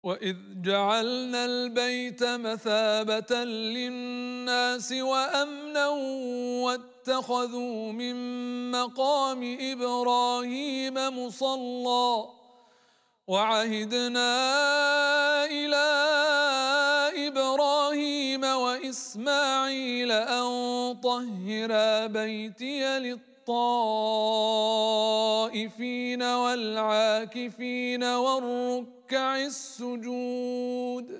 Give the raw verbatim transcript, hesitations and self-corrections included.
وَإِذْ جَعَلْنَا الْبَيْتَ مَثَابَةً لِلنَّاسِ وَأَمْنًا وَاتَّخَذُوا مِن مَّقَامِ إِبْرَاهِيمَ مُصَلًّى وَعَهِدْنَا إِلَىٰ إِبْرَاهِيمَ وَإِسْمَاعِيلَ أَن طَهِّرَا بَيْتِيَ لِلطَّائِفِينَ وَالْعَاكِفِينَ وَالرُّكَّعِ السُّجُودِ